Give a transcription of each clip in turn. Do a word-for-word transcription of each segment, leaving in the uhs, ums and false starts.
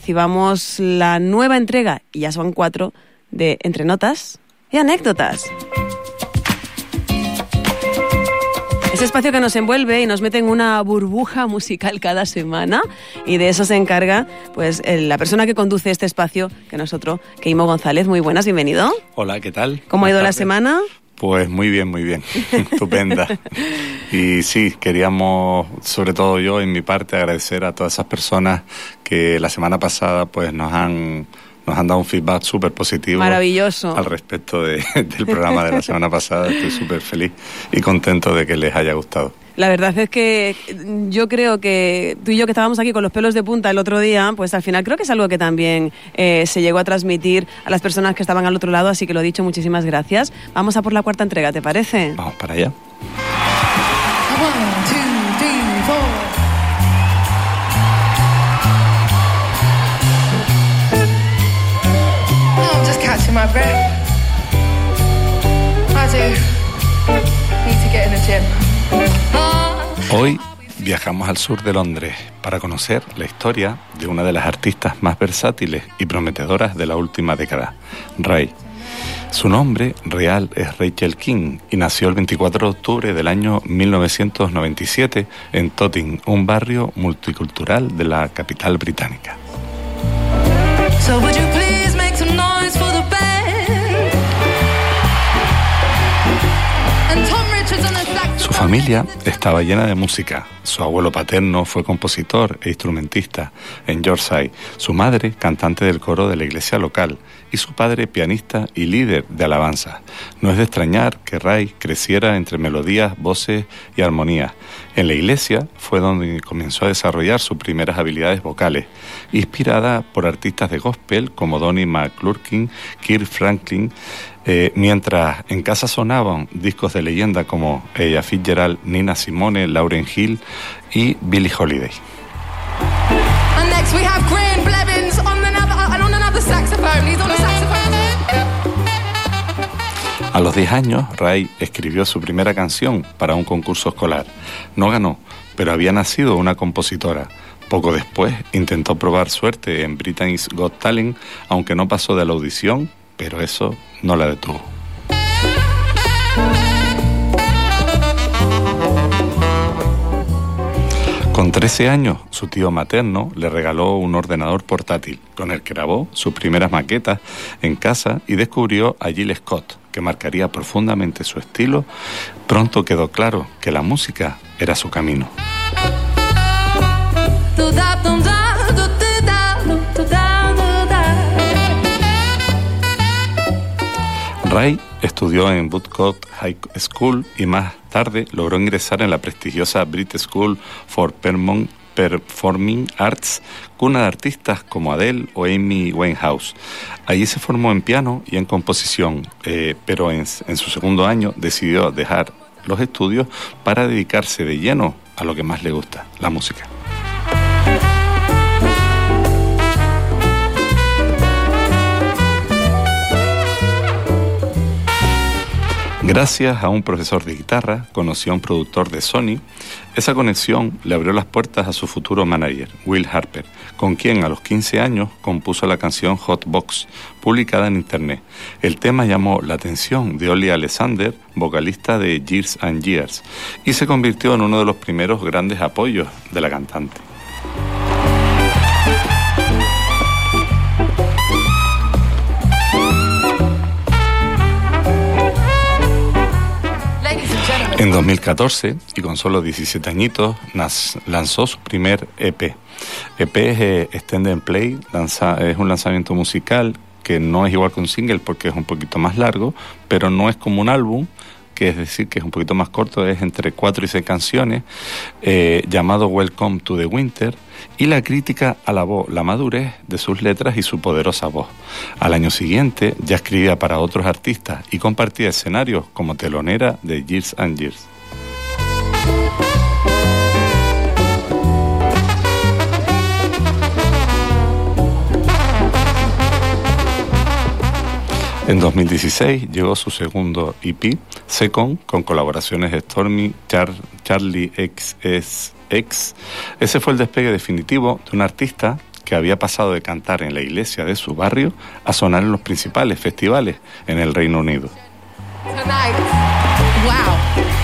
recibamos la nueva entrega, y ya son cuatro, de Entre Notas y Anécdotas. Ese espacio que nos envuelve y nos mete en una burbuja musical cada semana, y de eso se encarga pues el, la persona que conduce este espacio, que nosotros, Keimo González. Muy buenas, bienvenido. Hola, ¿qué tal? ¿Cómo ha ido Buenas la semana? Pues muy bien, muy bien, estupenda. Y sí, queríamos, sobre todo yo, en mi parte, agradecer a todas esas personas que la semana pasada pues nos han... Nos han dado un feedback súper positivo. Maravilloso. Al respecto de, del programa de la semana pasada. Estoy súper feliz y contento de que les haya gustado. La verdad es que yo creo que tú y yo, que estábamos aquí con los pelos de punta el otro día, pues al final creo que es algo que también eh, se llegó a transmitir a las personas que estaban al otro lado, así que lo dicho, muchísimas gracias. Vamos a por la cuarta entrega, ¿te parece? Vamos para allá. One, two, three, four. Catching my breath. I do need to get in the gym. Hoy viajamos al sur de Londres para conocer la historia de una de las artistas más versátiles y prometedoras de la última década, Ray. Su nombre real es Rachel King y nació el veinticuatro de octubre del año mil novecientos noventa y siete en Totting, un barrio multicultural de la capital británica. So would you please make some noise for the band? And Tom Richards on the saxophone. Su familia estaba llena de música. Su abuelo paterno fue compositor e instrumentista en Yorkshire, su madre cantante del coro de la iglesia local y su padre pianista y líder de alabanza. No es de extrañar que Ray creciera entre melodías, voces y armonías. En la iglesia fue donde comenzó a desarrollar sus primeras habilidades vocales, inspirada por artistas de gospel como Donnie McClurkin, Kirk Franklin, eh, mientras en casa sonaban discos de leyenda como Ella Fitzgerald, Nina Simone, Lauryn Hill y Billie Holiday. And next we have Graham Blevins on another, and on another saxophone. He's on the saxophone. A los diez años, Ray escribió su primera canción para un concurso escolar. No ganó, pero había nacido una compositora. Poco después intentó probar suerte en Britain's Got Talent, aunque no pasó de la audición, pero eso no la detuvo. Con trece años, su tío materno le regaló un ordenador portátil, con el que grabó sus primeras maquetas en casa y descubrió a Jill Scott, que marcaría profundamente su estilo. Pronto quedó claro que la música era su camino. Ray estudió en Woodcote High School y más tarde logró ingresar en la prestigiosa British School for Performing Arts, cuna de artistas como Adele o Amy Winehouse. Allí se formó en piano y en composición, eh, pero en, en su segundo año decidió dejar los estudios para dedicarse de lleno a lo que más le gusta, la música. Gracias a un profesor de guitarra, conoció a un productor de Sony. Esa conexión le abrió las puertas a su futuro manager, Will Harper, con quien a los quince años compuso la canción Hot Box, publicada en internet. El tema llamó la atención de Olly Alexander, vocalista de Years and Years, y se convirtió en uno de los primeros grandes apoyos de la cantante. En dos mil catorce, y con solo diecisiete añitos, nas, lanzó su primer E P. E P es eh, Extended Play, lanza, es un lanzamiento musical que no es igual que un single porque es un poquito más largo, pero no es como un álbum, que es decir, que es un poquito más corto, es entre cuatro y seis canciones, eh, llamado Welcome to the Winter, y la crítica alabó la madurez de sus letras y su poderosa voz. Al año siguiente ya escribía para otros artistas y compartía escenarios como telonera de Years and Years. En dos mil dieciséis llegó su segundo E P, Second, con colaboraciones de Stormy, Char- Charlie X S X. Ese fue el despegue definitivo de un artista que que había pasado de cantar en la iglesia de su barrio a sonar en los principales festivales en el Reino Unido. Tonight. Wow.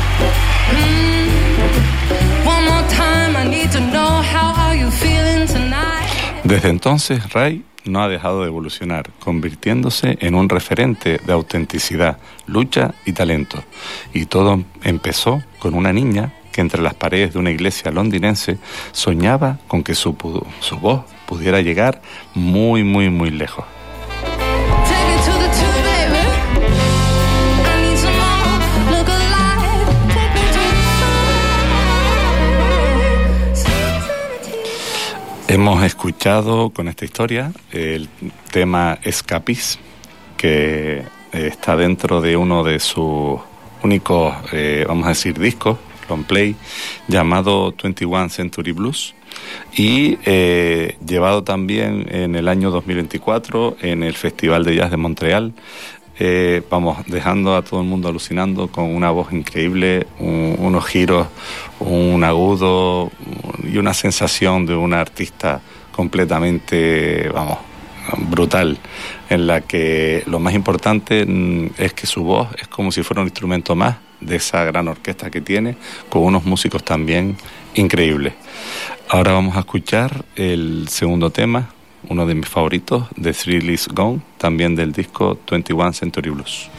Mm. One more time, I need to know how are you feeling tonight. Desde entonces, Ray no ha dejado de evolucionar, convirtiéndose en un referente de autenticidad, lucha y talento. Y todo empezó con una niña que entre las paredes de una iglesia londinense soñaba con que su, su voz pudiera llegar muy, muy, muy lejos. Hemos escuchado con esta historia el tema Escapist, que está dentro de uno de sus únicos, eh, vamos a decir, discos, long play, llamado veintiuno Century Blues, y eh, llevado también en el año dos mil veinticuatro en el Festival de Jazz de Montreal. Eh, vamos, dejando a todo el mundo alucinando con una voz increíble, un, unos giros, un agudo y una sensación de una artista completamente, vamos, brutal, en la que lo más importante es que su voz es como si fuera un instrumento más de esa gran orquesta que tiene, con unos músicos también increíbles. Ahora vamos a escuchar el segundo tema, uno de mis favoritos, The Thrill Is Gone, también del disco veintiuno Century Blues.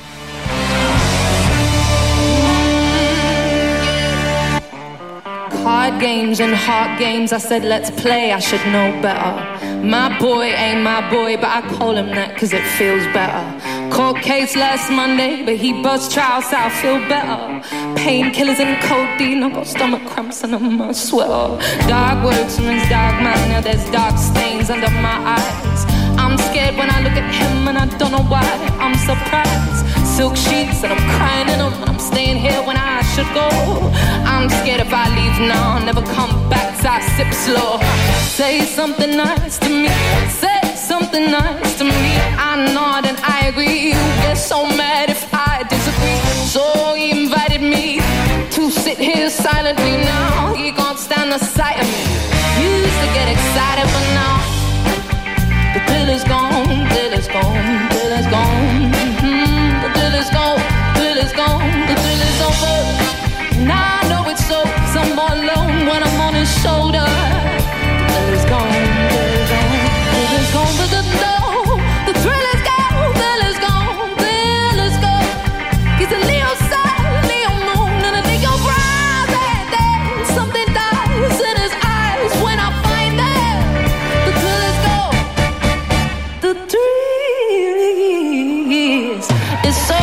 Hard games and hard games, I said let's play, I should know better. My boy ain't my boy, but I call him that cause it feels better. Court case last Monday, but he busts trial, so I feel better. Painkillers and codeine, I got stomach cramps and I'm a sweater. Dark words from his dark mind, now there's dark stains under my eyes. I'm scared when I look at him and I don't know why, I'm surprised. Silk sheets and I'm crying in them, and I'm staying here when I should go. I'm scared if I leave now, I'll never come back, so I sip slow. Say something nice to me, say something nice to me. I nod and I agree, you get so mad if I disagree. So he invited me to sit here silently now. He can't stand the sight of me. Used to get excited, but now the thrill is gone, thrill is gone, thrill is gone. Mm-hmm. The thrill is gone, thrill is gone, the thrill is over. Now I know it's so, cause I'm all alone when I'm on his shoulder. The thrill is gone, thrill is gone, thrill is gone, but the no, the thrill is gone, thrill is gone, thrill is gone. He's a Leo sun, Leo moon, and a Leo rising. Then something dies in his eyes when I find them. The thrill is gone. The thrill is, is so,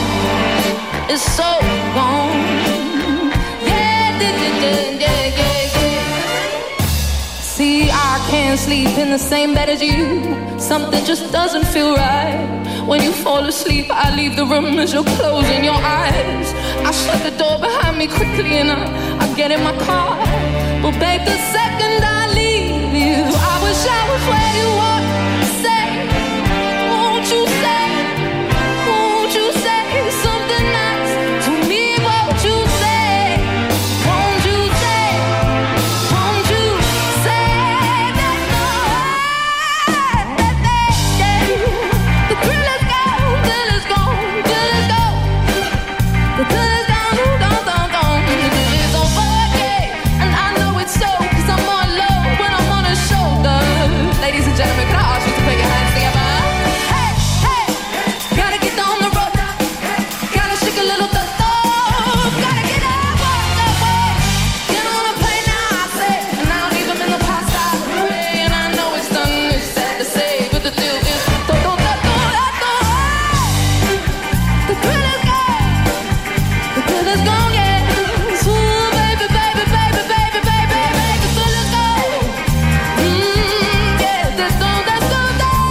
is so gone. Yeah, yeah, yeah, yeah, yeah. See, I can't sleep in the same bed as you. Something just doesn't feel right. When you fall asleep, I leave the room as you're closing your eyes. I shut the door behind me quickly and I, I get in my car. But babe, the second I leave you, I wish I was where you were. Say, won't you say, won't you say something nice to me? Won't you say, won't you say, won't you say that no, that they, the thrill is gone, thrill is gone, thrill is gone, the thrill is gone, gone, gone, gone, the thrill is over, yeah, and I know it's so, cause I'm all alone when I'm on his shoulder. Ladies and gentlemen, can I ask you to put your hands together? Hey, hey, gotta get on the road, gotta shake a little bit, oh, gotta get up, up, up, up. Get on a plane now, I say, and I'll leave him in the past, I pray, and I know it's done, it's sad to say, but the deal is, do, do, do, do, do, do. The thrill is gone, the thrill is gone, yeah. Ooh, baby, baby, baby, baby, baby, baby, the thrill is gone. Mm, yeah, let's go, let's go, let's go.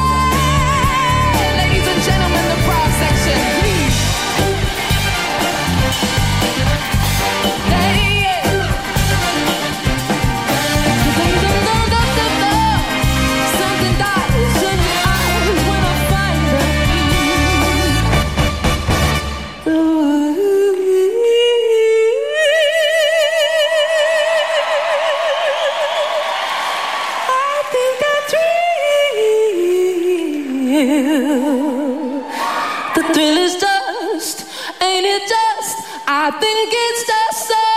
real. The thrill is just, ain't it just? I think it's just so.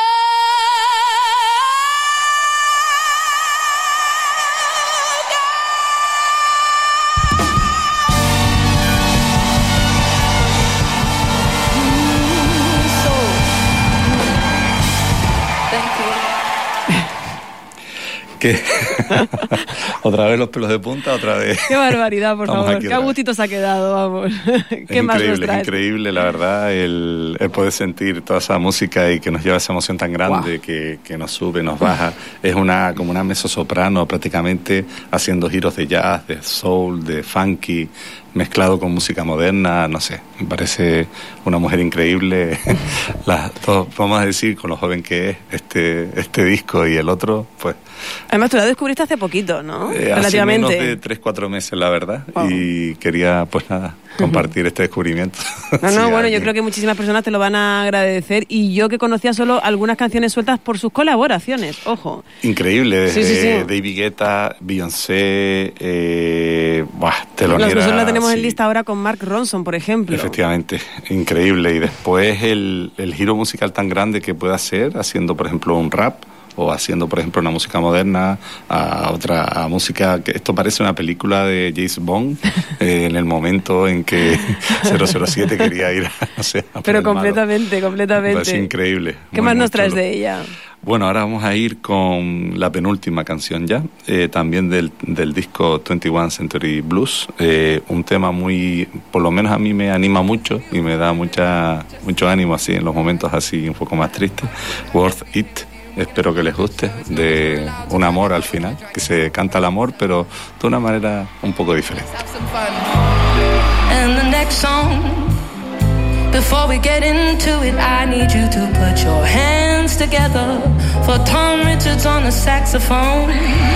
¿Qué? ¿Otra vez los pelos de punta? ¿Otra vez? Qué barbaridad, por vamos favor. Qué a gustito se ha quedado, vamos. ¿Qué es más increíble, nos traes? Es increíble, la verdad, el, el poder sentir toda esa música y que nos lleva esa emoción tan grande, wow. que, que nos sube, nos baja. Es una como una mezzosoprano prácticamente haciendo giros de jazz, de soul, de funky, mezclado con música moderna, no sé, me parece una mujer increíble. La, todos, vamos a decir, con lo joven que es este, este disco y el otro, pues... Además, tú la descubriste hace poquito, ¿no? Eh, Relativamente. Hace menos de tres, cuatro meses, la verdad, wow. y quería, pues nada, compartir uh-huh. este descubrimiento. No, no, sí, bueno, alguien. yo creo que muchísimas personas te lo van a agradecer, y yo que conocía solo algunas canciones sueltas por sus colaboraciones, ojo. Increíble, desde sí, sí, sí. David Guetta, Beyoncé, eh, buah, telonera. Nosotros la tenemos sí. en lista ahora con Mark Ronson, por ejemplo. Efectivamente, increíble. Y después el, el giro musical tan grande que puede hacer, haciendo, por ejemplo, un rap, o haciendo, por ejemplo, una música moderna, a otra a música que esto parece una película de James Bond, eh, en el momento en que cero cero siete quería ir a, no sé, a Pero completamente, malo. completamente. Es increíble. ¿Qué muy, más muy nos traes chulo. de ella? Bueno, ahora vamos a ir con la penúltima canción ya, eh, también del, del disco veintiuno Century Blues, eh, un tema muy, por lo menos a mí me anima mucho y me da mucha mucho ánimo así en los momentos así un poco más tristes, Worth It. Espero que les guste, de un amor al final, que se canta el amor, pero de una manera un poco diferente. And the next song, before we get into it, I need you to put your hands together for Tom Richards on the saxophone.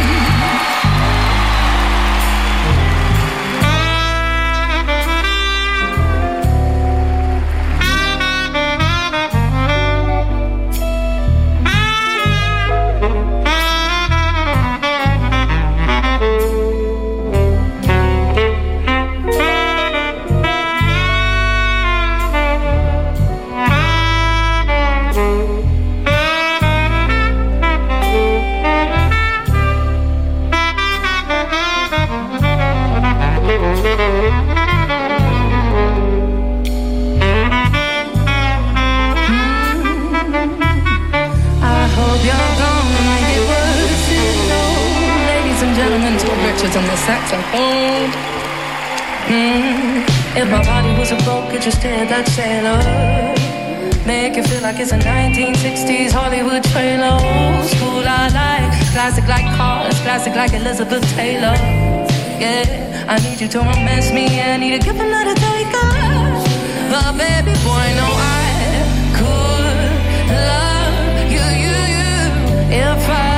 On the saxophone. Mm. If my body was a boat, could you stare at that sailor? Make it feel like it's a nineteen sixties Hollywood trailer. Old school I like, classic like cars, classic like Elizabeth Taylor. Yeah, I need you to romance me, I need to give another taker. But baby boy, no, I could love you, you, you, if I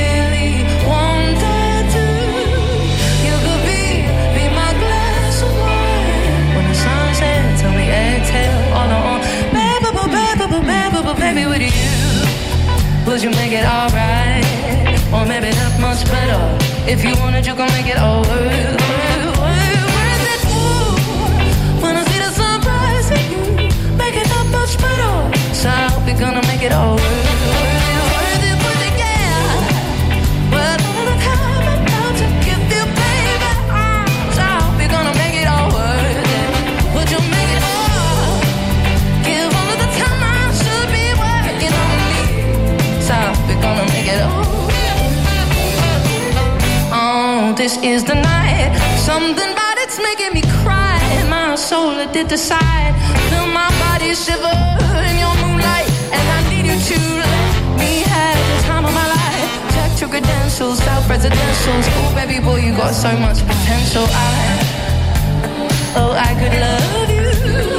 baby, with you, would you make it alright? Or maybe that much better. If you wanted, you can make it all worth, worth, worth it. Ooh, when I see the sunrise in you, make it that much better. So I hope you're gonna make it all worth, worth it, worth it, worth it, yeah. But all the time I'm about to give you, baby, so I hope you're gonna make it all worth it. Would you make it all? Give all of the time I should be working on me. So we're gonna make it all. Oh, this is the night. Something about it's making me cry. My soul it did decide. Feel my body shiver in your moonlight, and I need you to let me have the time of my life. Check your credentials, self-residentials. Oh, baby boy, you got so much potential. I, oh, I could love you.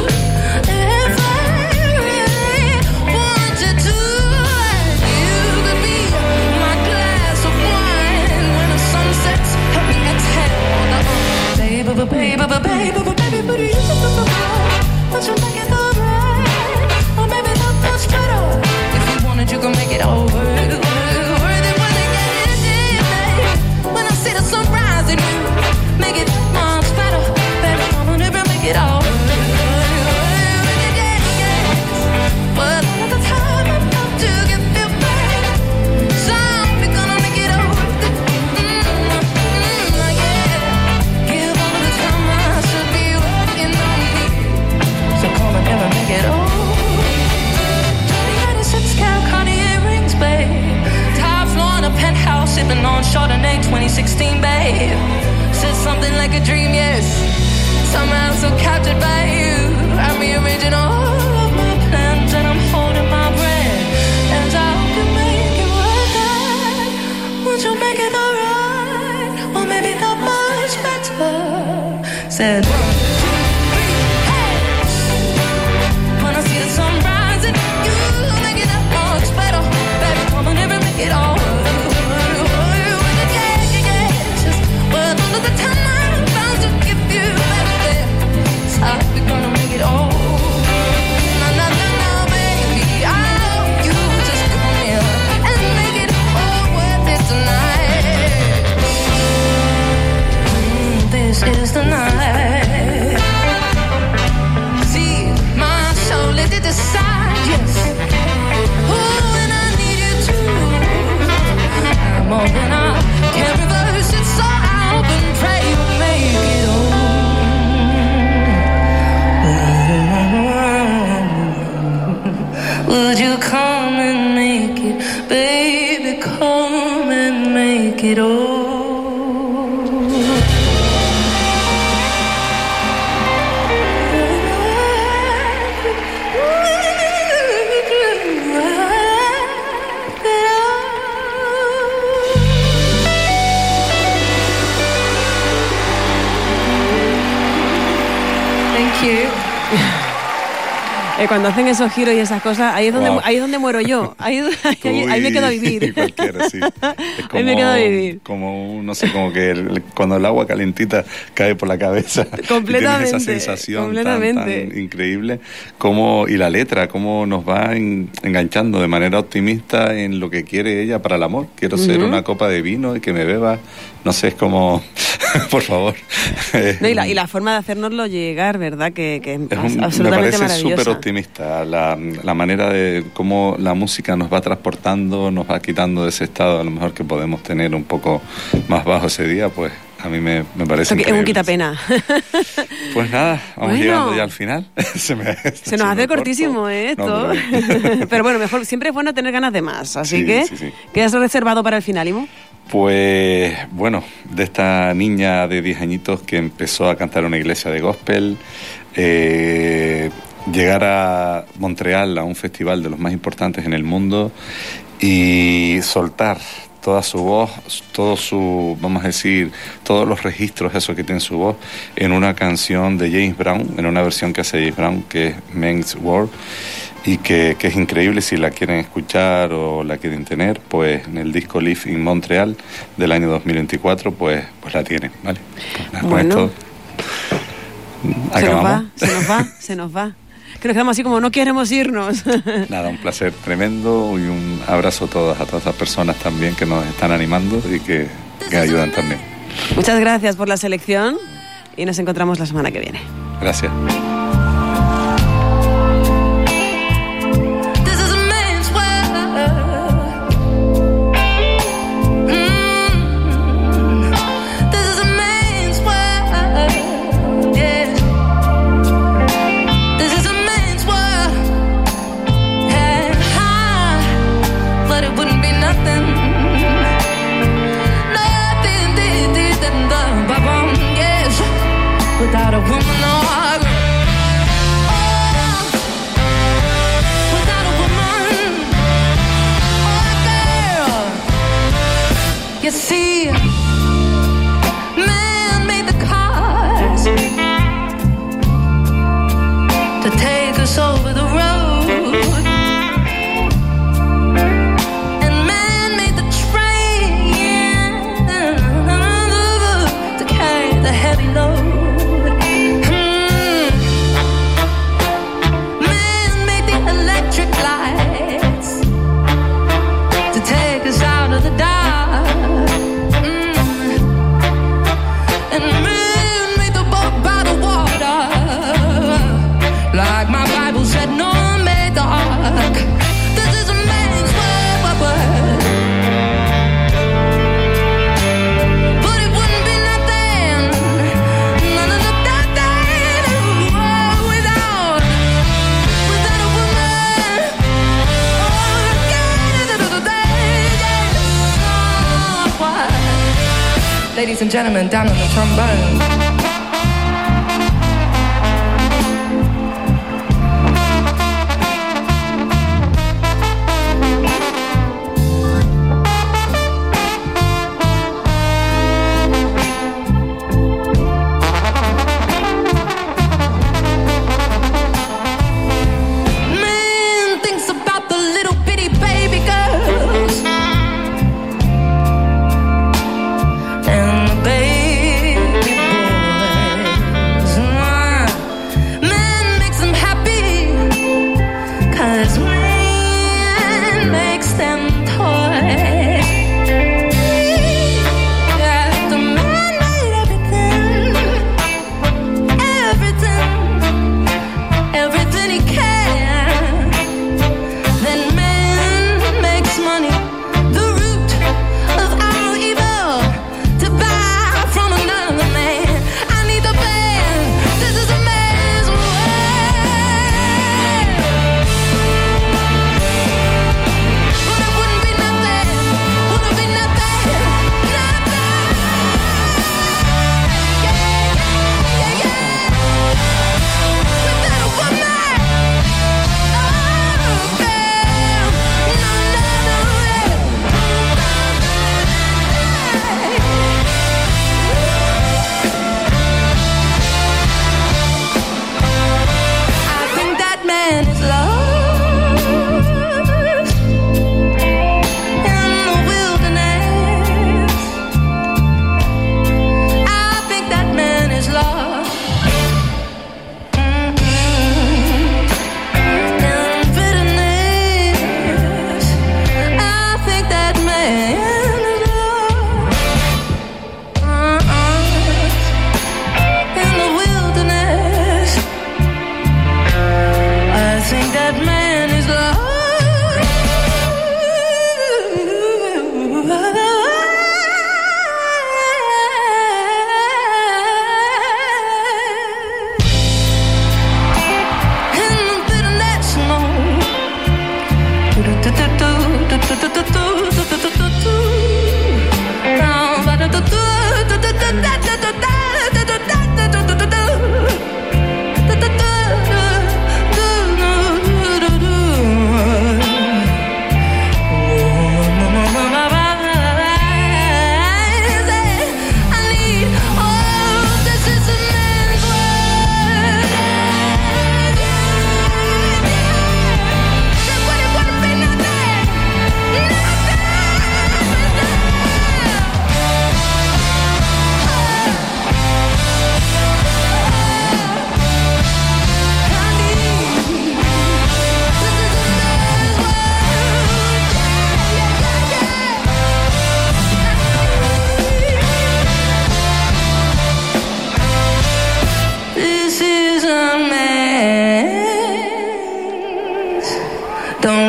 Baby, baby, baby, baby, baby, you won't you make it alright? Or maybe not much better. If you wanted, you can make it over. Worth it, when they get it, baby. When I see the sunrise in you, make it much better. somehow so captured by you. I'm rearranging all of my plans and I'm holding my breath as I hope you make it work out. Won't you make it alright? Or maybe not much better. Said one, two, three, hey. When I see the sun rising, you make it that much better. Baby, come on, never make it all. Gonna make it all. No, no, no, no, baby. I hope you just come here and make it all worth it tonight. Mm, this is the night. See, my soul, let it decide, yes. Oh, and I need you too. I'm more than I can reverse it, so I hope and pray you make it all. Would you come and make it, baby, come and make it all. Thank you. Eh, cuando hacen esos giros y esas cosas, ahí es donde, wow. ahí es donde muero yo. Ahí, ahí, ahí me quedo a vivir. Cualquiera, sí. Es como, ahí me quedo a vivir. Como, no sé, como que el, cuando el agua calentita cae por la cabeza. Completamente. Y tienes esa sensación completamente. tan, tan increíble. Como, y la letra, cómo nos va en, enganchando de manera optimista en lo que quiere ella para el amor. Quiero uh-huh. ser una copa de vino y que me beba. No sé, es como... por favor. No, y, la, y la forma de hacérnoslo llegar, ¿verdad? Que, que es un, absolutamente me parece maravillosa. Súper optimista la, la manera de cómo la música nos va transportando, nos va quitando de ese estado a lo mejor que podemos tener un poco más bajo ese día, pues a mí me, me parece es increíble. un quitapena. Pues nada, vamos bueno, llegando ya al final. se me, se, se nos hace me cortísimo corto. ¿eh, esto. No, pero... pero bueno, mejor siempre es bueno tener ganas de más. Así sí, que, sí, sí. ¿qué has reservado para el final, Imo? Pues bueno, de esta niña de diez añitos que empezó a cantar en una iglesia de gospel, eh, llegar a Montreal, a un festival de los más importantes en el mundo, y soltar toda su voz, todo su, vamos a decir, todos los registros, eso que tiene su voz, en una canción de James Brown, en una versión que hace James Brown, que es Men's World, y que, que es increíble. Si la quieren escuchar o la quieren tener, pues en el disco Live in Montreal del año dos mil veinticuatro, pues, pues la tienen, ¿vale? Pues nada, bueno, con esto acabamos. Se nos va, se nos va, se nos va. Que nos quedamos así como no queremos irnos. Nada, un placer tremendo y un abrazo a todas, a todas las personas también que nos están animando y que, que ayudan también. Muchas gracias por la selección y nos encontramos la semana que viene. Gracias. Without a woman or a girl, oh, without a woman or a girl, you see, man made the cars to take us over the road, and man made the train to carry the heavy load. Ladies and gentlemen, down on the trombone.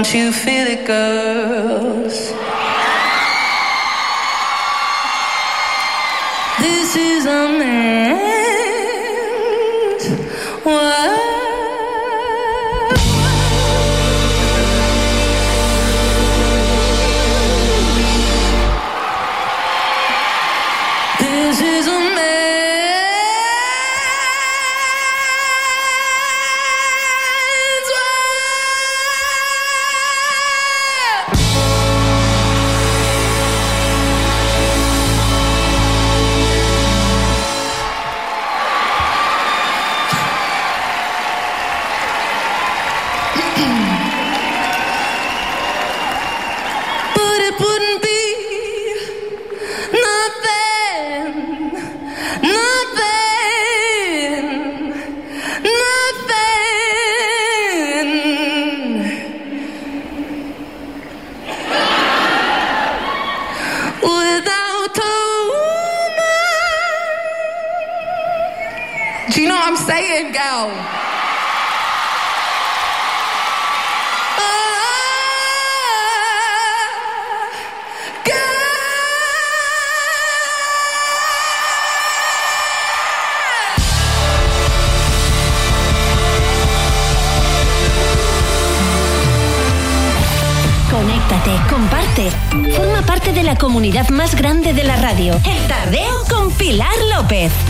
Don't you feel it, girls? This is a man's world. This is a man's saying, gal? Oh, gal. Conéctate, comparte. Forma parte de la comunidad más grande de la radio. El Tardeo con Pilar López.